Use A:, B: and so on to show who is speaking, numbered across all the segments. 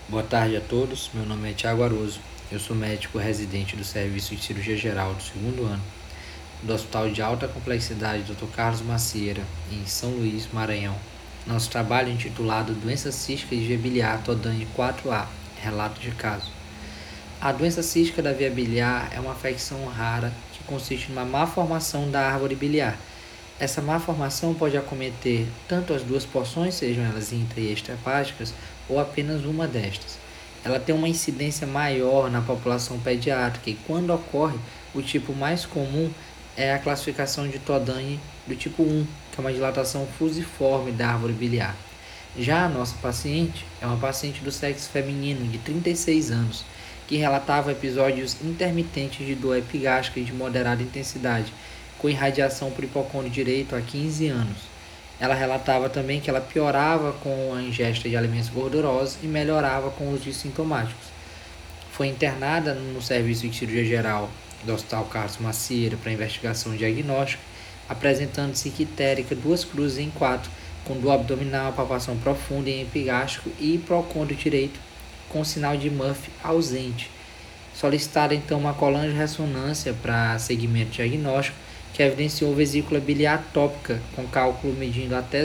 A: Boa tarde a todos, meu nome é Thiago Aroso, eu sou médico residente do Serviço de Cirurgia Geral do segundo ano do Hospital de Alta Complexidade Dr. Carlos Macieira, em São Luís, Maranhão. Nosso trabalho é intitulado Doença Cística de Via Biliar Todan 4A, relato de caso. A doença cística da via biliar é uma afecção rara que consiste numa má formação da árvore biliar. Essa má formação pode acometer tanto as duas porções, sejam elas intra e extrahepáticas, ou apenas uma destas. Ela tem uma incidência maior na população pediátrica e, quando ocorre, o tipo mais comum é a classificação de Todani do tipo 1, que é uma dilatação fusiforme da árvore biliar. Já a nossa paciente é uma paciente do sexo feminino de 36 anos, que relatava episódios intermitentes de dor epigástrica de moderada intensidade, com irradiação por hipocôndrio direito há 15 anos. Ela relatava também que ela piorava com a ingesta de alimentos gordurosos e melhorava com os sintomáticos. Foi internada no serviço de cirurgia geral do Hospital Carlos Macieira para investigação diagnóstica, apresentando-se quitérica 2 cruzes em 4, com dor abdominal, palpação profunda em epigástrico e hipocôndrio direito, com sinal de Murphy ausente. Solicitada então uma coluna de ressonância para segmento diagnóstico, que evidenciou vesícula biliar atópica, com cálculo medindo até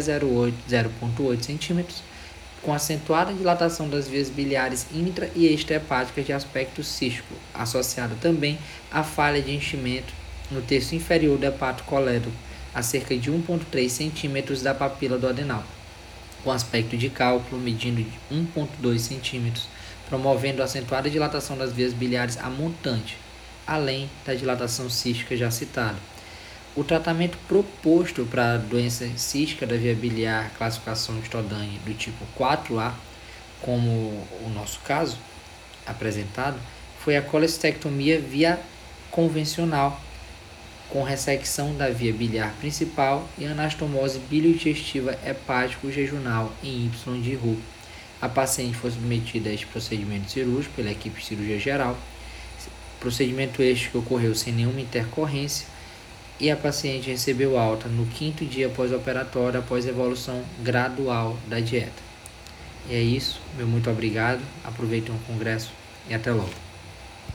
A: 0,8 cm, com acentuada dilatação das vias biliares intra e extrahepáticas de aspecto cístico, associada também à falha de enchimento no terço inferior do hepato colédoco, a cerca de 1,3 cm da papila do adenal, com aspecto de cálculo medindo de 1,2 cm, promovendo acentuada dilatação das vias biliares a montante, além da dilatação cística já citada. O tratamento proposto para a doença cística da via biliar, classificação de Todani do tipo 4A, como o nosso caso apresentado, foi a colestectomia via convencional, com ressecção da via biliar principal e anastomose biliodigestiva hepático-jejunal em Y de Roux. A paciente foi submetida a este procedimento cirúrgico pela equipe de cirurgia geral, procedimento este que ocorreu sem nenhuma intercorrência, e a paciente recebeu alta no 5º dia pós-operatório após evolução gradual da dieta. E é isso, meu muito obrigado, aproveitem o congresso e até logo.